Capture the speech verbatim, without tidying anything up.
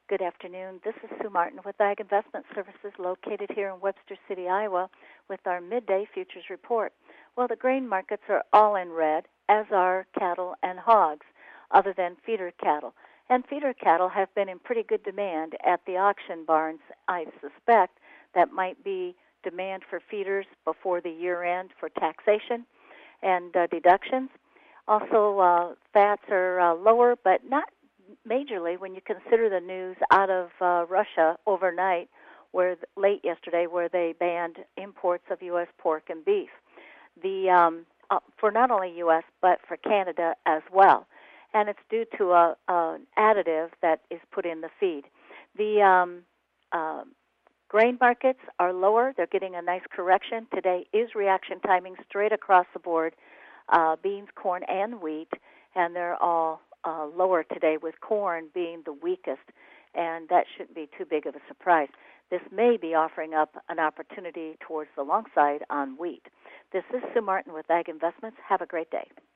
Good afternoon. This is Sue Martin with Ag Investment Services located here in Webster City, Iowa with our midday futures report. Well, the grain markets are all in red, as are cattle and hogs, other than feeder cattle. And feeder cattle have been in pretty good demand at the auction barns. I suspect that might be demand for feeders before the year end for taxation and uh, deductions. Also, uh, fats are uh, lower, but not majorly when you consider the news out of uh, Russia overnight, where late yesterday, where they banned imports of U S pork and beef. The um, uh, for not only U S but for Canada as well, and it's due to a, a additive that is put in the feed. The um, uh, grain markets are lower; they're getting a nice correction. Today is reaction timing straight across the board, uh, beans, corn, and wheat, and they're all Uh, lower today, with corn being the weakest, and that shouldn't be too big of a surprise. This may be offering up an opportunity towards the long side on wheat. This is Sue Martin with Ag Investments. Have a great day.